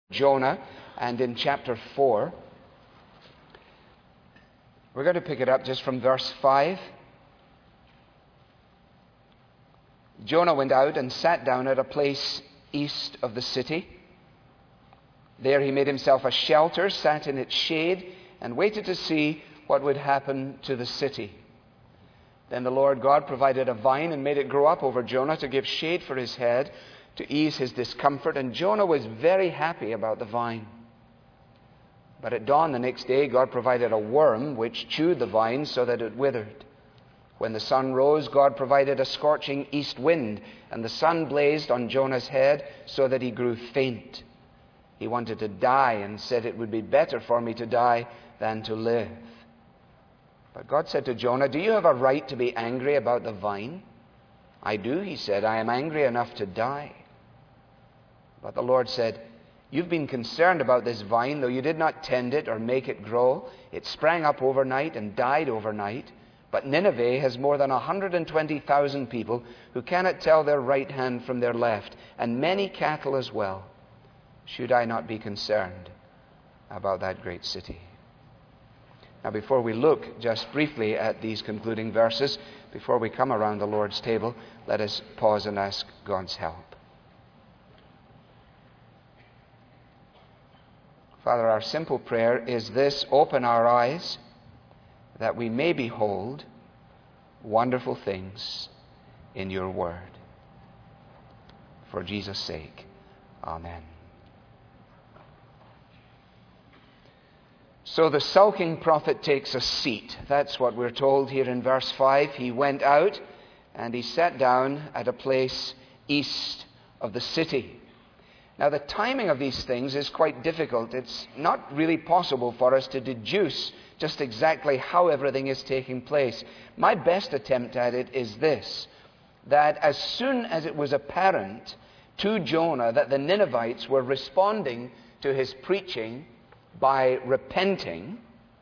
Jonah and in chapter 4. We're going to pick it up just from verse 5. Jonah went out and sat down at a place east of the city. There he made himself a shelter, sat in its shade, and waited to see what would happen to the city. Then the Lord God provided a vine and made it grow up over Jonah to give shade for his head, to ease his discomfort, and Jonah was very happy about the vine. But at dawn the next day, God provided a worm which chewed the vine so that it withered. When the sun rose, God provided a scorching east wind, and the sun blazed on Jonah's head so that he grew faint. He wanted to die and said, "It would be better for me to die than to live." But God said to Jonah, "Do you have a right to be angry about the vine?" "I do," he said. "I am angry enough to die." But the Lord said, "You've been concerned about this vine, though you did not tend it or make it grow. It sprang up overnight and died overnight. But Nineveh has more than 120,000 people who cannot tell their right hand from their left, and many cattle as well. Should I not be concerned about that great city?" Now, before we look just briefly at these concluding verses, before we come around the Lord's table, let us pause and ask God's help. Father, our simple prayer is this: open our eyes that we may behold wonderful things in your word. For Jesus' sake, amen. So the sulking prophet takes a seat. That's what we're told here in verse 5. He went out and he sat down at a place east of the city. Now, the timing of these things is quite difficult. It's not really possible for us to deduce just exactly how everything is taking place. My best attempt at it is this: that as soon as it was apparent to Jonah that the Ninevites were responding to his preaching by repenting,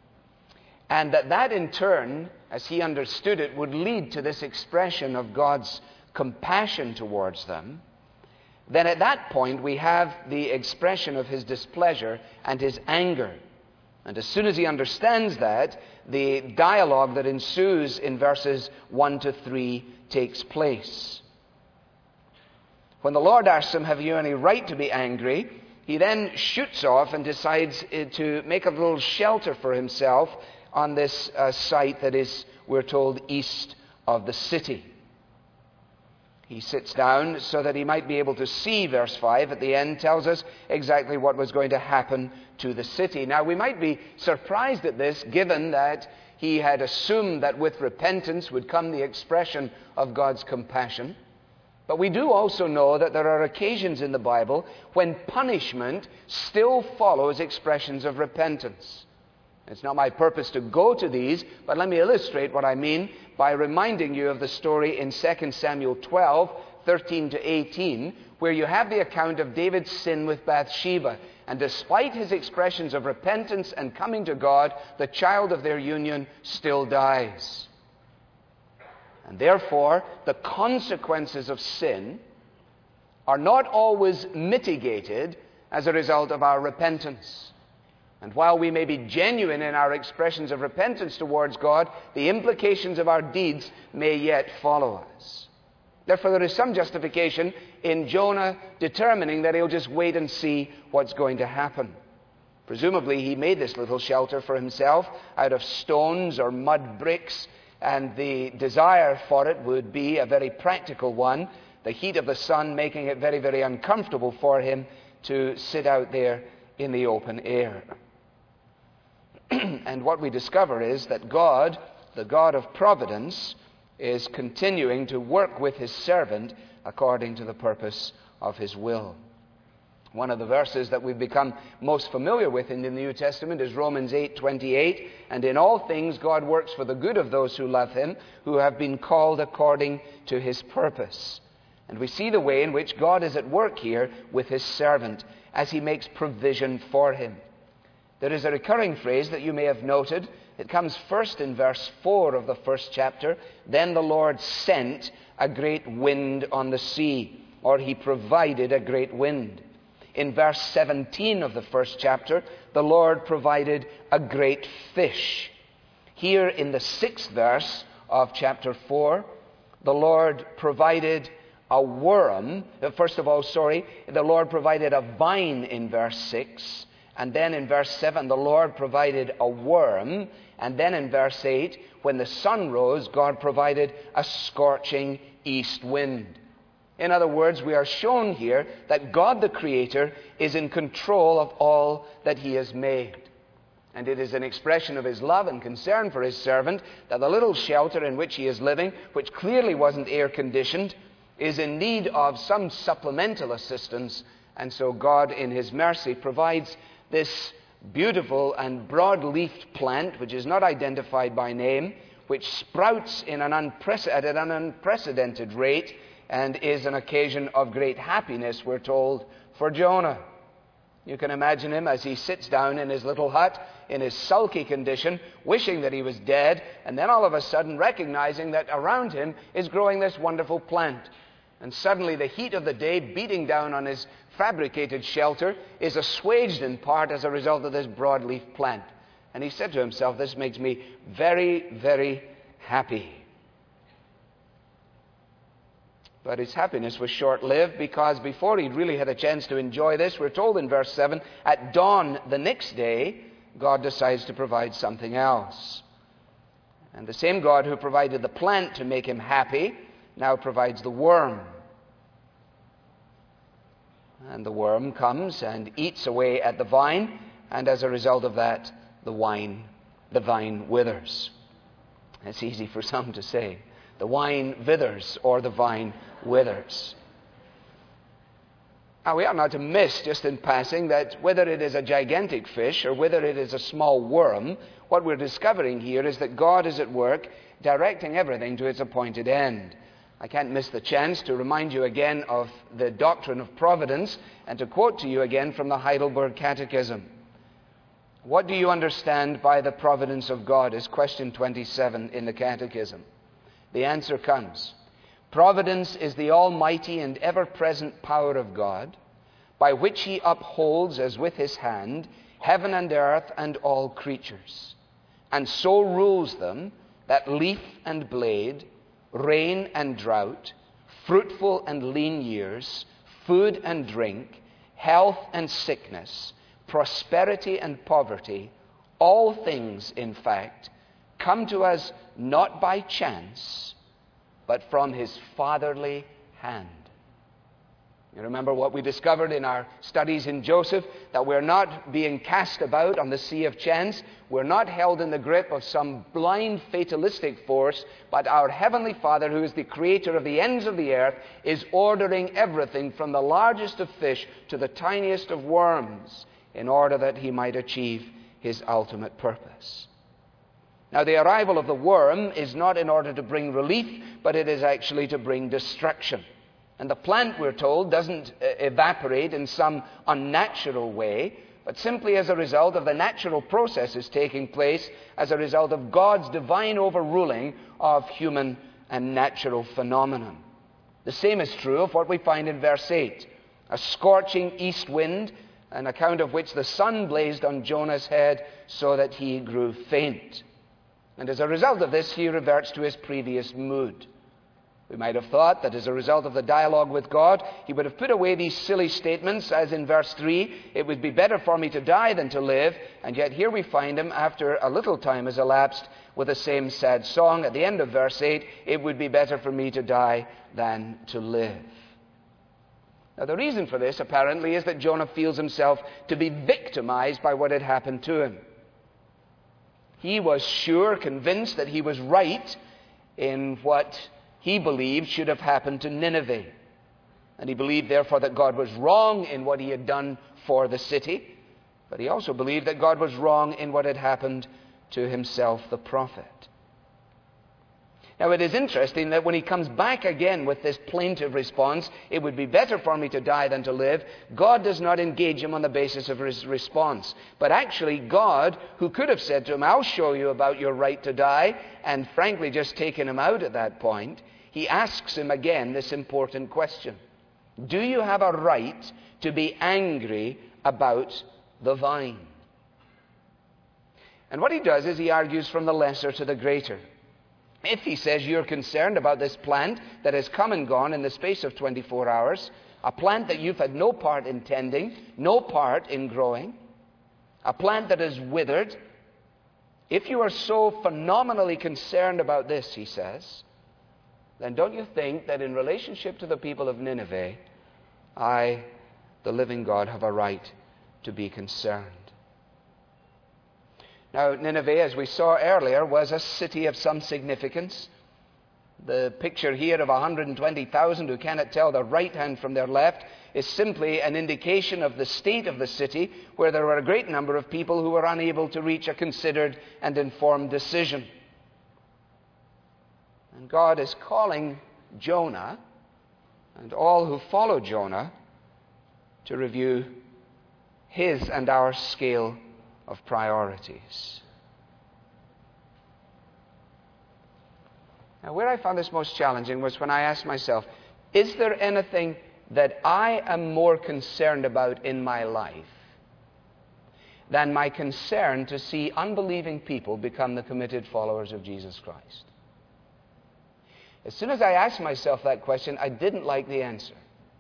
and that in turn, as he understood it, would lead to this expression of God's compassion towards them, then at that point we have the expression of his displeasure and his anger. And as soon as he understands that, the dialogue that ensues in verses 1 to 3 takes place. When the Lord asks him, "Have you any right to be angry?" he then shoots off and decides to make a little shelter for himself on this site that is, we're told, east of the city. He sits down so that he might be able to see. Verse 5 at the end tells us exactly what was going to happen to the city. Now, we might be surprised at this, given that he had assumed that with repentance would come the expression of God's compassion. But we do also know that there are occasions in the Bible when punishment still follows expressions of repentance. It's not my purpose to go to these, but let me illustrate what I mean by reminding you of the story in 2 Samuel 12, 13 to 18, where you have the account of David's sin with Bathsheba. And despite his expressions of repentance and coming to God, the child of their union still dies. And therefore, the consequences of sin are not always mitigated as a result of our repentance. And while we may be genuine in our expressions of repentance towards God, the implications of our deeds may yet follow us. Therefore, there is some justification in Jonah determining that he'll just wait and see what's going to happen. Presumably, he made this little shelter for himself out of stones or mud bricks, and the desire for it would be a very practical one, the heat of the sun making it very, very uncomfortable for him to sit out there in the open air. And what we discover is that God, the God of providence, is continuing to work with his servant according to the purpose of his will. One of the verses that we've become most familiar with in the New Testament is Romans 8:28, "And in all things God works for the good of those who love him, who have been called according to his purpose." And we see the way in which God is at work here with his servant as he makes provision for him. There is a recurring phrase that you may have noted. It comes first in verse 4 of the first chapter. "Then the Lord sent a great wind on the sea," or he provided a great wind. In verse 17 of the first chapter, the Lord provided a great fish. Here in the 6th verse of chapter 4, the Lord provided a worm. The Lord provided a vine in verse 6. And then in verse 7, the Lord provided a worm. And then in verse 8, when the sun rose, God provided a scorching east wind. In other words, we are shown here that God the Creator is in control of all that He has made. And it is an expression of His love and concern for His servant that the little shelter in which he is living, which clearly wasn't air-conditioned, is in need of some supplemental assistance. And so God, in His mercy, provides this beautiful and broad-leafed plant, which is not identified by name, which sprouts at an unprecedented rate, and is an occasion of great happiness, we're told, for Jonah. You can imagine him as he sits down in his little hut, in his sulky condition, wishing that he was dead, and then all of a sudden recognizing that around him is growing this wonderful plant. And suddenly the heat of the day beating down on his fabricated shelter is assuaged in part as a result of this broadleaf plant. And he said to himself, this makes me very, very happy. But his happiness was short-lived, because before he really had a chance to enjoy this, we're told in verse 7, at dawn the next day, God decides to provide something else. And the same God who provided the plant to make him happy now provides the worm. And the worm comes and eats away at the vine, and as a result of that, the vine withers. It's easy for some to say. The wine withers, or the vine withers. Now, we are not to miss, just in passing, that whether it is a gigantic fish or whether it is a small worm, what we're discovering here is that God is at work directing everything to its appointed end. I can't miss the chance to remind you again of the doctrine of providence and to quote to you again from the Heidelberg Catechism. What do you understand by the providence of God is question 27 in the Catechism. The answer comes. Providence is the almighty and ever-present power of God, by which He upholds, as with His hand, heaven and earth and all creatures, and so rules them that leaf and blade, rain and drought, fruitful and lean years, food and drink, health and sickness, prosperity and poverty, all things, in fact, come to us not by chance, but from His fatherly hand. You remember what we discovered in our studies in Joseph, that we're not being cast about on the sea of chance. We're not held in the grip of some blind fatalistic force, but our Heavenly Father, who is the creator of the ends of the earth, is ordering everything from the largest of fish to the tiniest of worms in order that He might achieve His ultimate purpose. Now, the arrival of the worm is not in order to bring relief, but it is actually to bring destruction. And the plant, we're told, doesn't evaporate in some unnatural way, but simply as a result of the natural processes taking place as a result of God's divine overruling of human and natural phenomenon. The same is true of what we find in verse 8. A scorching east wind, an account of which the sun blazed on Jonah's head so that he grew faint. And as a result of this, he reverts to his previous mood. We might have thought that as a result of the dialogue with God, He would have put away these silly statements, as in verse 3, it would be better for me to die than to live. And yet here we find Him, after a little time has elapsed, with the same sad song at the end of verse 8, it would be better for me to die than to live. Now, the reason for this, apparently, is that Jonah feels himself to be victimized by what had happened to him. He was sure, convinced that he was right in what he believed should have happened to Nineveh. And he believed, therefore, that God was wrong in what He had done for the city. But he also believed that God was wrong in what had happened to himself, the prophet. Now, it is interesting that when he comes back again with this plaintive response, it would be better for me to die than to live, God does not engage him on the basis of his response. But actually, God, who could have said to him, I'll show you about your right to die, and frankly just taken him out at that point, He asks him again this important question. Do you have a right to be angry about the vine. And what he does is he argues from the lesser to the greater. If he says you're concerned about this plant that has come and gone in the space of 24 hours, a plant that you've had no part in tending, no part in growing, a plant that is withered, if you are so phenomenally concerned about this, he says, then don't you think that in relationship to the people of Nineveh, I, the living God, have a right to be concerned? Now, Nineveh, as we saw earlier, was a city of some significance. The picture here of 120,000 who cannot tell their right hand from their left is simply an indication of the state of the city, where there were a great number of people who were unable to reach a considered and informed decision. And God is calling Jonah and all who follow Jonah to review his and our scale of priorities. Now, where I found this most challenging was when I asked myself, is there anything that I am more concerned about in my life than my concern to see unbelieving people become the committed followers of Jesus Christ? As soon as I asked myself that question, I didn't like the answer.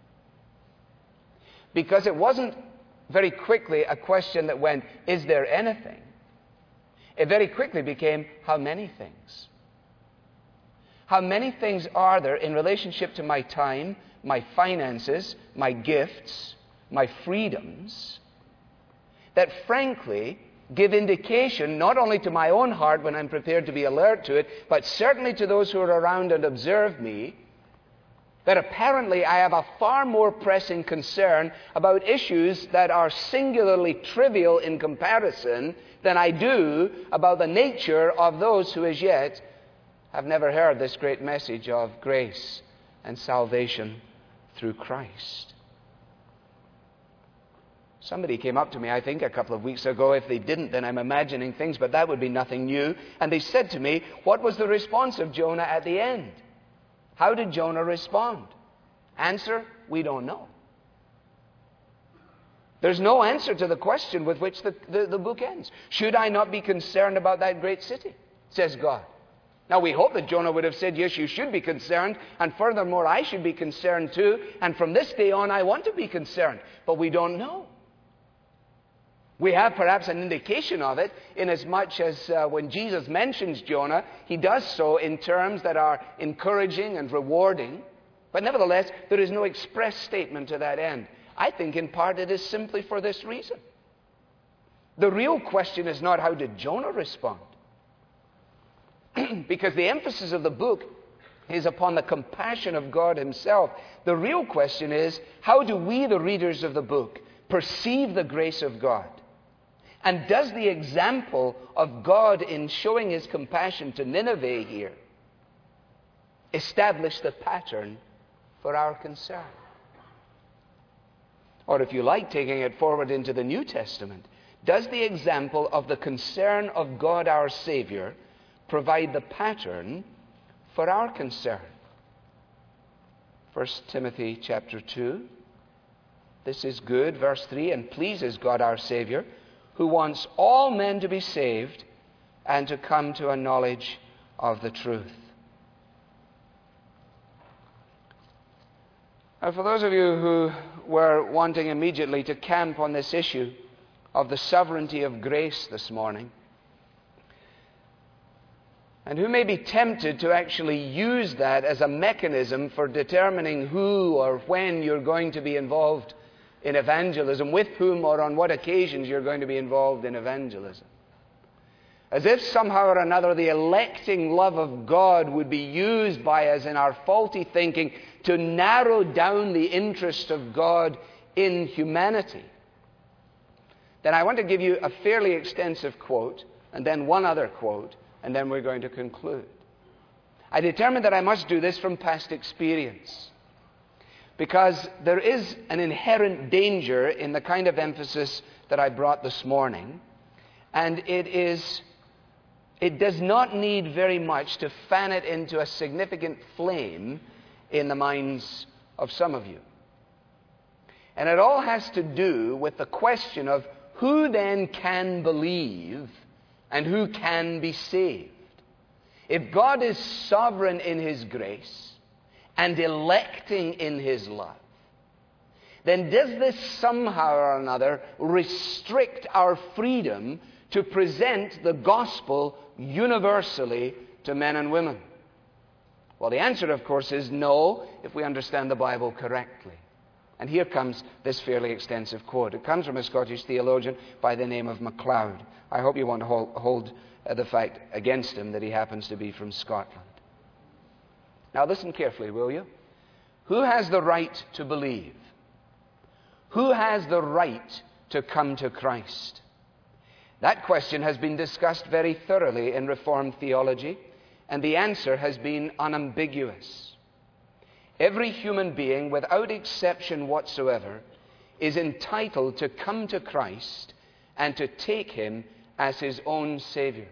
Because it wasn't very quickly a question that went, is there anything? It very quickly became, how many things? How many things are there in relationship to my time, my finances, my gifts, my freedoms, that frankly give indication not only to my own heart when I'm prepared to be alert to it, but certainly to those who are around and observe me, that apparently I have a far more pressing concern about issues that are singularly trivial in comparison than I do about the nature of those who as yet have never heard this great message of grace and salvation through Christ. Somebody came up to me, I think, a couple of weeks ago. If they didn't, then I'm imagining things, but that would be nothing new. And they said to me, what was the response of Jonah at the end? How did Jonah respond? Answer, we don't know. There's no answer to the question with which the book ends. Should I not be concerned about that great city? Says God. Now, we hope that Jonah would have said, yes, you should be concerned, and furthermore, I should be concerned too, and from this day on, I want to be concerned. But we don't know. We have perhaps an indication of it, inasmuch as when Jesus mentions Jonah, he does so in terms that are encouraging and rewarding. But nevertheless, there is no express statement to that end. I think in part it is simply for this reason. The real question is not how did Jonah respond? Because the emphasis of the book is upon the compassion of God himself. The real question is, how do we, the readers of the book, perceive the grace of God? And does the example of God in showing his compassion to Nineveh here establish the pattern for our concern? Or if you like, taking it forward into the New Testament, does the example of the concern of God our Savior provide the pattern for our concern? 1 Timothy chapter 2. This is good, verse 3, and pleases God our Savior, who wants all men to be saved and to come to a knowledge of the truth. Now, for those of you who were wanting immediately to camp on this issue of the sovereignty of grace this morning, and who may be tempted to actually use that as a mechanism for determining who or when you're going to be involved in evangelism, with whom or on what occasions you're going to be involved in evangelism. As if somehow or another the electing love of God would be used by us in our faulty thinking to narrow down the interest of God in humanity. Then I want to give you a fairly extensive quote, and then one other quote, and then we're going to conclude. I determined that I must do this from past experience, because there is an inherent danger in the kind of emphasis that I brought this morning, and it does not need very much to fan it into a significant flame in the minds of some of you. And it all has to do with the question of who then can believe and who can be saved. If God is sovereign in His grace and electing in His love, then does this somehow or another restrict our freedom to present the gospel universally to men and women? Well, the answer, of course, is no, if we understand the Bible correctly. And here comes this fairly extensive quote. It comes from a Scottish theologian by the name of MacLeod. I hope you won't hold the fact against him that he happens to be from Scotland. Now listen carefully, will you? Who has the right to believe? Who has the right to come to Christ? That question has been discussed very thoroughly in Reformed theology, and the answer has been unambiguous. Every human being, without exception whatsoever, is entitled to come to Christ and to take Him as his own Savior.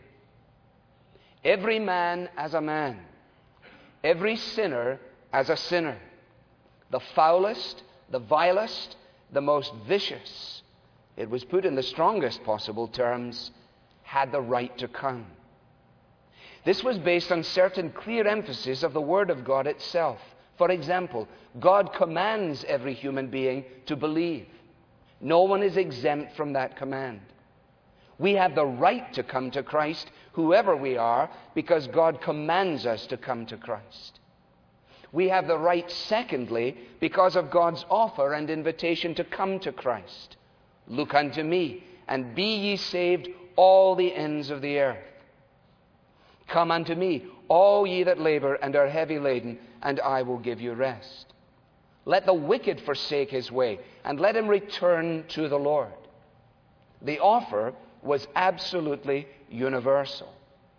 Every man as a man, every sinner as a sinner, the foulest, the vilest, the most vicious, it was put in the strongest possible terms, had the right to come. This was based on certain clear emphasis of the Word of God itself. For example, God commands every human being to believe. No one is exempt from that command. We have the right to come to Christ, whoever we are, because God commands us to come to Christ. We have the right, secondly, because of God's offer and invitation to come to Christ. Look unto me, and be ye saved, all the ends of the earth. Come unto me, all ye that labor and are heavy laden, and I will give you rest. Let the wicked forsake his way, and let him return to the Lord. The offer was absolutely universal.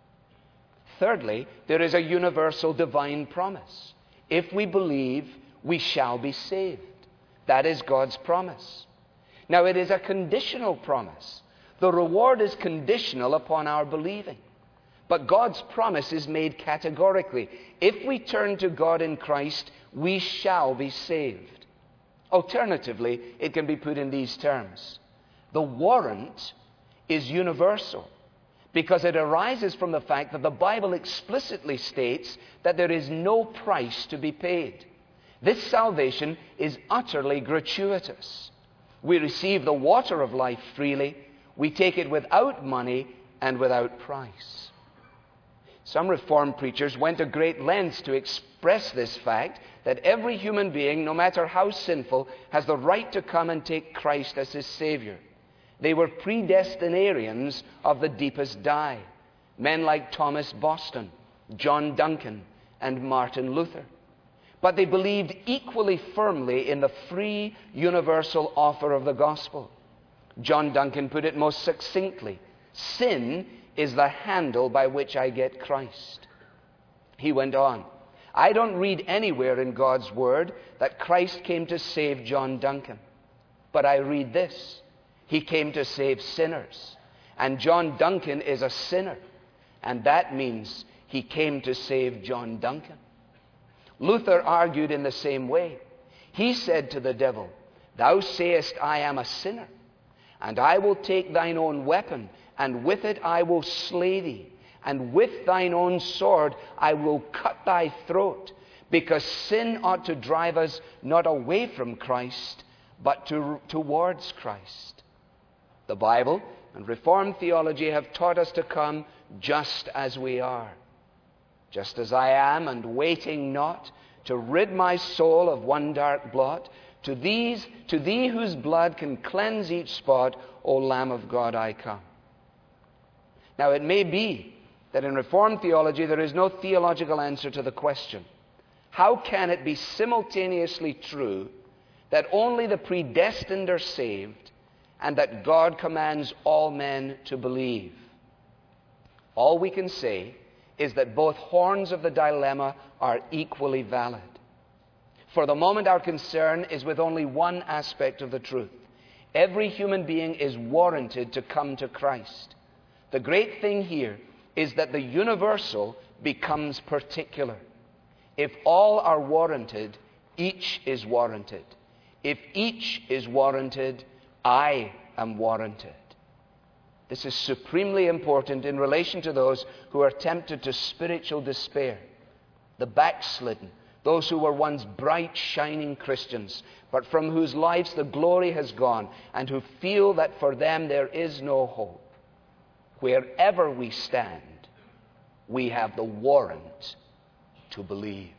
Thirdly, there is a universal divine promise. If we believe, we shall be saved. That is God's promise. Now, it is a conditional promise. The reward is conditional upon our believing. But God's promise is made categorically. If we turn to God in Christ, we shall be saved. Alternatively, it can be put in these terms. The warrant is universal because it arises from the fact that the Bible explicitly states that there is no price to be paid. This salvation is utterly gratuitous. We receive the water of life freely. We take it without money and without price. Some Reformed preachers went to great lengths to express this fact that every human being, no matter how sinful, has the right to come and take Christ as his Savior. They were predestinarians of the deepest dye. Men like Thomas Boston, John Duncan, and Martin Luther. But they believed equally firmly in the free, universal offer of the gospel. John Duncan put it most succinctly. Sin is the handle by which I get Christ. He went on, I don't read anywhere in God's Word that Christ came to save John Duncan. But I read this. He came to save sinners. And John Duncan is a sinner. And that means he came to save John Duncan. Luther argued in the same way. He said to the devil, Thou sayest I am a sinner, and I will take thine own weapon, and with it I will slay thee, and with thine own sword I will cut thy throat, because sin ought to drive us not away from Christ, but towards Christ. The Bible and Reformed theology have taught us to come just as we are. Just as I am, and waiting not to rid my soul of one dark blot, to thee whose blood can cleanse each spot, O Lamb of God, I come. Now it may be that in Reformed theology there is no theological answer to the question, how can it be simultaneously true that only the predestined are saved and that God commands all men to believe? All we can say is that both horns of the dilemma are equally valid. For the moment, our concern is with only one aspect of the truth. Every human being is warranted to come to Christ. The great thing here is that the universal becomes particular. If all are warranted, each is warranted. If each is warranted, I am warranted. This is supremely important in relation to those who are tempted to spiritual despair, the backslidden, those who were once bright, shining Christians, but from whose lives the glory has gone, and who feel that for them there is no hope. Wherever we stand, we have the warrant to believe.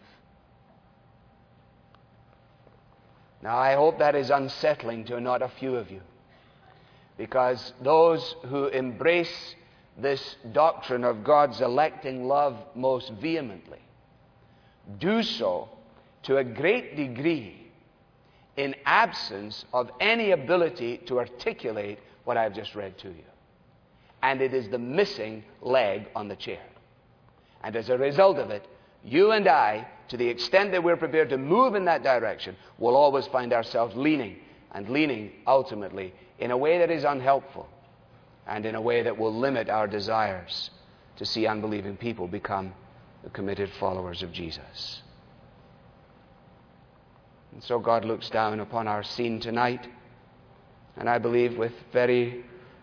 Now, I hope that is unsettling to not a few of you, because those who embrace this doctrine of God's electing love most vehemently do so to a great degree in absence of any ability to articulate what I've just read to you. And it is the missing leg on the chair. And as a result of it, you and I, to the extent that we're prepared to move in that direction, will always find ourselves leaning ultimately in a way that is unhelpful and in a way that will limit our desires to see unbelieving people become the committed followers of Jesus. And so God looks down upon our scene tonight, and I believe with very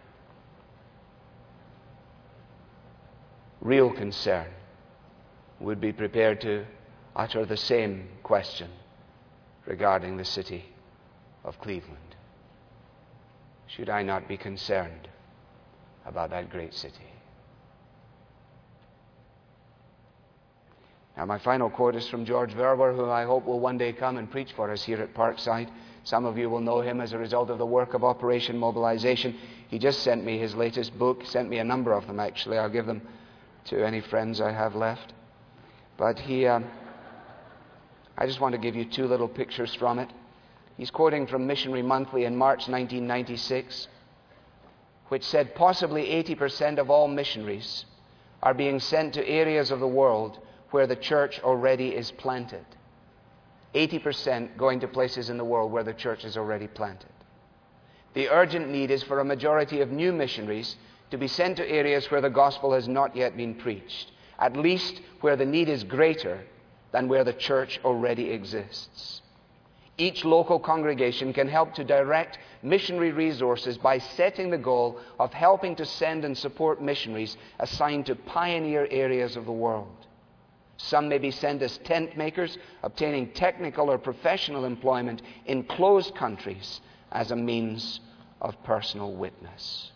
real concern would be prepared to utter the same question regarding the city of Cleveland. Should I not be concerned about that great city? Now, my final quote is from George Verwer, who I hope will one day come and preach for us here at Parkside. Some of you will know him as a result of the work of Operation Mobilization. He just sent me his latest book, sent me a number of them actually. I'll give them to any friends I have left. But I just want to give you two little pictures from it. He's quoting from Missionary Monthly in March 1996, which said possibly 80% of all missionaries are being sent to areas of the world where the church already is planted. 80% going to places in the world where the church is already planted. The urgent need is for a majority of new missionaries to be sent to areas where the gospel has not yet been preached, at least where the need is greater than where the church already exists. Each local congregation can help to direct missionary resources by setting the goal of helping to send and support missionaries assigned to pioneer areas of the world. Some may be sent as tent makers, obtaining technical or professional employment in closed countries as a means of personal witness.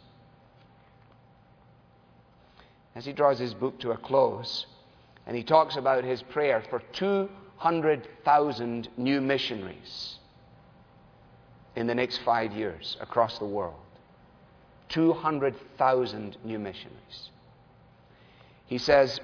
As he draws his book to a close, and he talks about his prayer for 200,000 new missionaries in the next 5 years across the world. 200,000 new missionaries. He says,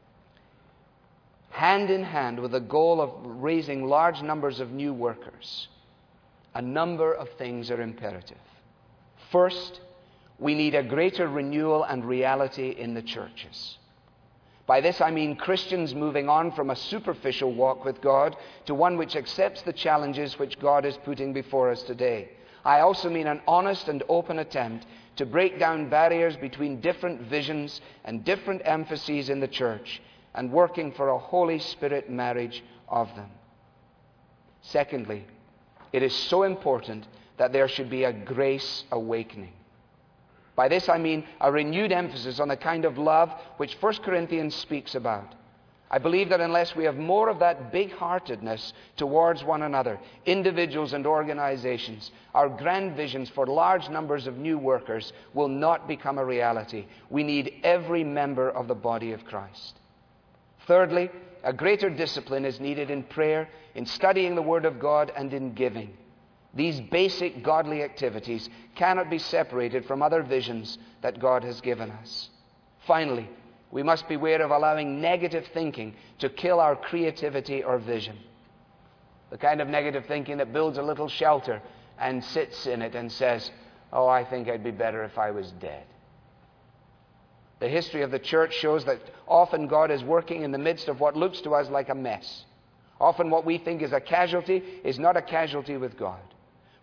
hand in hand with the goal of raising large numbers of new workers, a number of things are imperative. First, we need a greater renewal and reality in the churches. By this I mean Christians moving on from a superficial walk with God to one which accepts the challenges which God is putting before us today. I also mean an honest and open attempt to break down barriers between different visions and different emphases in the church, and working for a Holy Spirit marriage of them. Secondly, it is so important that there should be a grace awakening. By this I mean a renewed emphasis on the kind of love which 1 Corinthians speaks about. I believe that unless we have more of that big-heartedness towards one another, individuals and organizations, our grand visions for large numbers of new workers will not become a reality. We need every member of the body of Christ. Thirdly, a greater discipline is needed in prayer, in studying the Word of God, and in giving. These basic godly activities cannot be separated from other visions that God has given us. Finally, we must beware of allowing negative thinking to kill our creativity or vision. The kind of negative thinking that builds a little shelter and sits in it and says, "Oh, I think I'd be better if I was dead." The history of the church shows that often God is working in the midst of what looks to us like a mess. Often what we think is a casualty is not a casualty with God.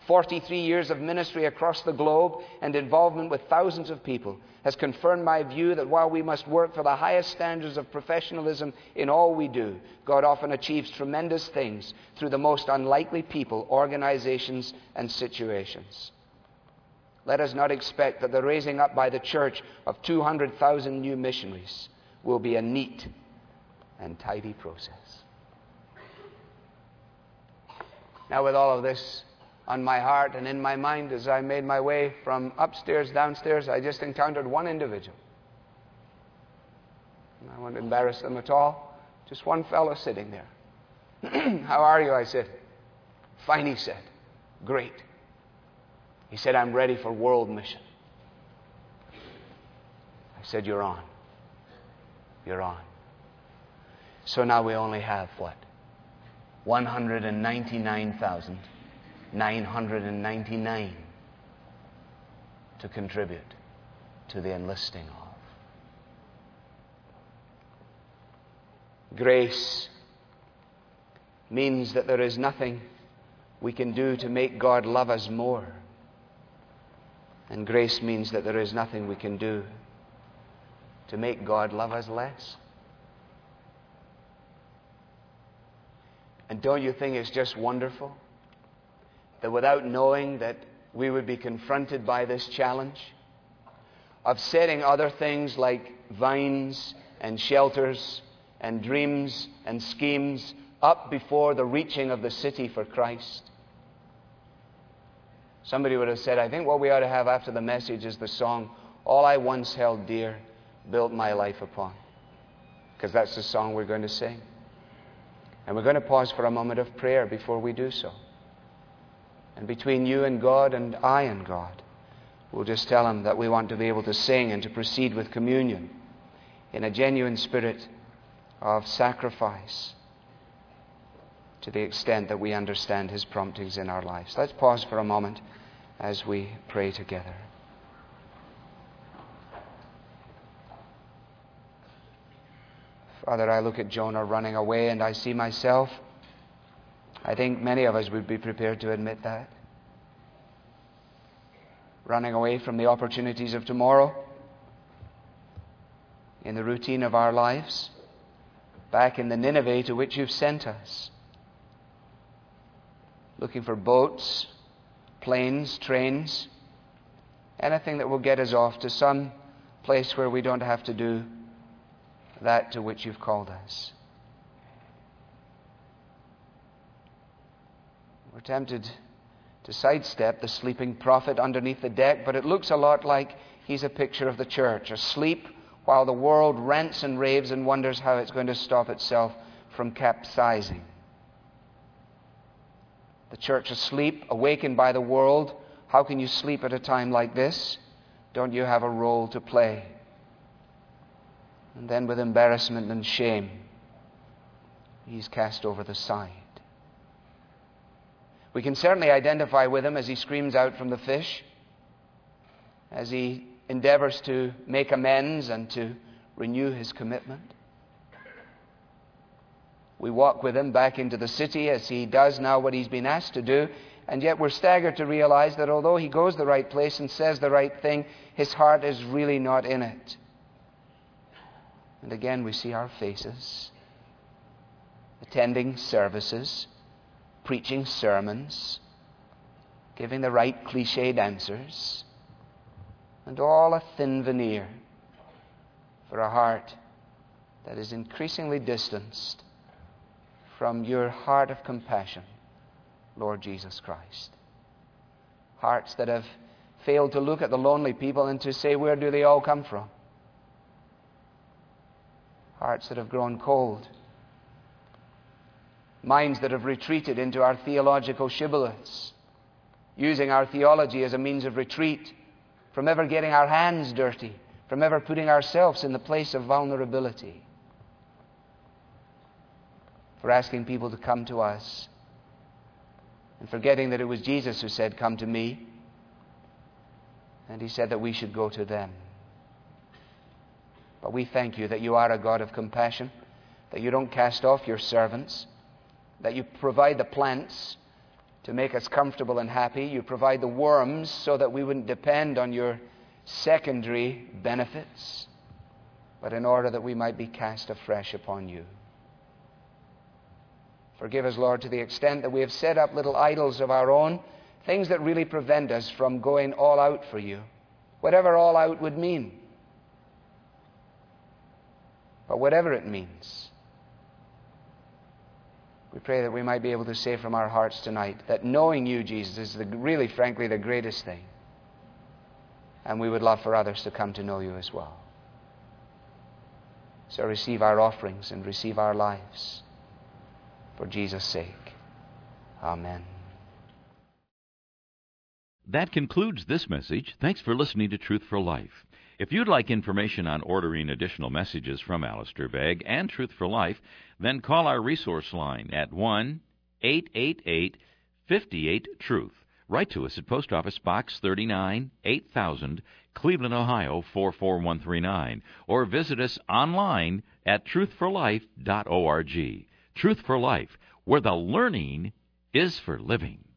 43 years of ministry across the globe and involvement with thousands of people has confirmed my view that while we must work for the highest standards of professionalism in all we do, God often achieves tremendous things through the most unlikely people, organizations, and situations. Let us not expect that the raising up by the church of 200,000 new missionaries will be a neat and tidy process. Now, with all of this on my heart and in my mind, as I made my way from upstairs, downstairs, I just encountered one individual. I won't embarrass them at all. Just one fellow sitting there. How are you? I said. Fine, he said. Great. He said, I'm ready for world mission. I said, you're on. You're on. So now we only have what? 199,999 to contribute to the enlisting of. Grace means that there is nothing we can do to make God love us more. And grace means that there is nothing we can do to make God love us less. And don't you think it's just wonderful that without knowing that we would be confronted by this challenge of setting other things like vines and shelters and dreams and schemes up before the reaching of the city for Christ? Somebody would have said, I think what we ought to have after the message is the song, All I Once Held Dear, Built My Life Upon. Because that's the song we're going to sing. And we're going to pause for a moment of prayer before we do so. And between you and God and I and God, we'll just tell Him that we want to be able to sing and to proceed with communion in a genuine spirit of sacrifice to the extent that we understand His promptings in our lives. Let's pause for a moment as we pray together. Father, I look at Jonah running away and I see myself. I think many of us would be prepared to admit that. Running away from the opportunities of tomorrow, in the routine of our lives, back in the Nineveh to which You've sent us. Looking for boats, planes, trains, anything that will get us off to some place where we don't have to do that to which You've called us. We're tempted to sidestep the sleeping prophet underneath the deck, but it looks a lot like he's a picture of the church, asleep while the world rants and raves and wonders how it's going to stop itself from capsizing. The church asleep, awakened by the world. How can you sleep at a time like this? Don't you have a role to play? And then with embarrassment and shame, he's cast over the side. We can certainly identify with him as he screams out from the fish, as he endeavors to make amends and to renew his commitment. We walk with him back into the city as he does now what he's been asked to do, and yet we're staggered to realize that although he goes the right place and says the right thing, his heart is really not in it. And again we see our faces, attending services, preaching sermons, giving the right cliched answers, and all a thin veneer for a heart that is increasingly distanced from Your heart of compassion, Lord Jesus Christ. Hearts that have failed to look at the lonely people and to say, where do they all come from? Hearts that have grown cold. Minds that have retreated into our theological shibboleths, using our theology as a means of retreat from ever getting our hands dirty, from ever putting ourselves in the place of vulnerability, for asking people to come to us and forgetting that it was Jesus who said, come to me, and He said that we should go to them. But we thank You that You are a God of compassion, that You don't cast off Your servants, that You provide the plants to make us comfortable and happy. You provide the worms so that we wouldn't depend on your secondary benefits, but in order that we might be cast afresh upon you. Forgive us, Lord, to the extent that we have set up little idols of our own, things that really prevent us from going all out for you, whatever all out would mean. But whatever it means, we pray that we might be able to say from our hearts tonight that knowing you, Jesus, is really, frankly, the greatest thing. And we would love for others to come to know you as well. So receive our offerings and receive our lives. For Jesus' sake. Amen. That concludes this message. Thanks for listening to Truth for Life. If you'd like information on ordering additional messages from Alistair Begg and Truth for Life, then call our resource line at 1-888-58-TRUTH. Write to us at Post Office Box 39, 8000, Cleveland, Ohio 44139, or visit us online at truthforlife.org. Truth for Life, where the learning is for living.